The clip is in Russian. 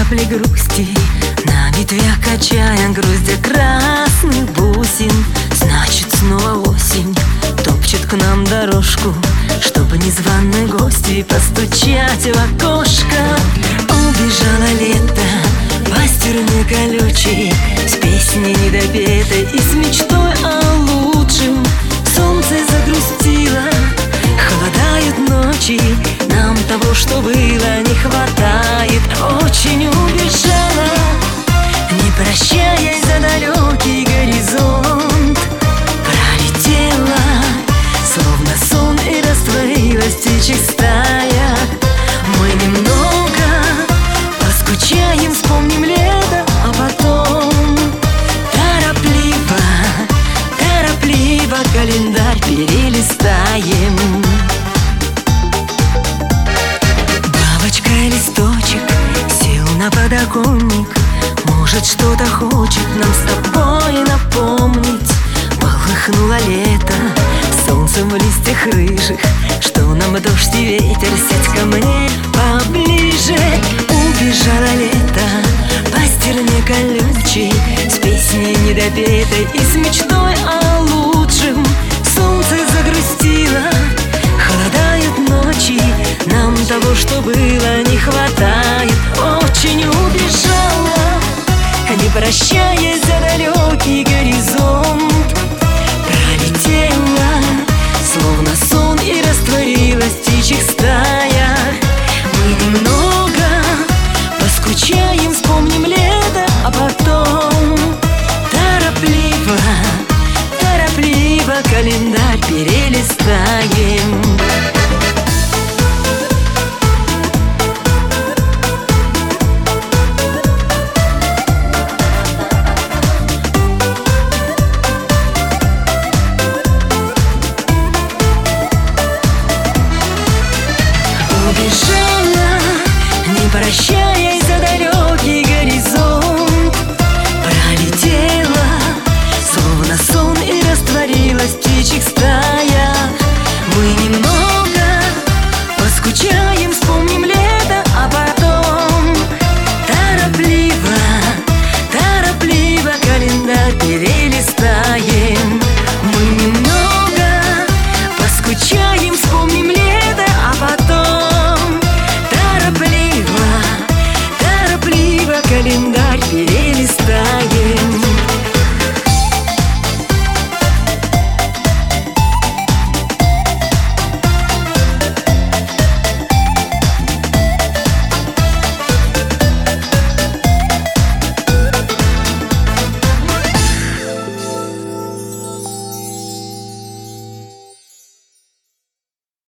капли грусти, на ветвях качая груздя красных бусин. Значит, снова осень топчет к нам дорожку, чтобы незваные гости постучать в окошко. Убежало лето по стене колючей, с песней недопетой и с мечтой о лучшем. Солнце загрустило, холодают ночи, нам того, что было, не хватает. Очень убежала, не прощаясь, за далекий горизонт. Пролетела, словно сон, и растворилась в птичьих стаях. Мы немного поскучаем, вспомним лето, а потом торопливо, торопливо календарь перелистаем. Бабочка и листочек сел на подоконник, может, что-то хочет нам с тобой напомнить. Полыхнуло лето солнцем в листьях рыжих, что нам дождь и ветер, сядь ко мне поближе. Убежало лето по стерне колючей, с песней недопетой и с мечтой о лучшем. Солнце загрустило, холодают ночи, нам того, что было, не хватает. Очень убежала, не прощаясь, за далекий горизонт. Пролетела, словно сон, и растворилась в птичьих стаях. Мы немного поскучаем, вспомним лето, а потом торопливо, торопливо календарь перелистаем. Убежала, не прощаясь, за далекий горизонт. Пролетела, словно сон, и растворилась в птичьих стаях. Мы немного поскучаем, вспомним лето, а потом торопливо, торопливо календарь перелистаем. Мы немного поскучаем,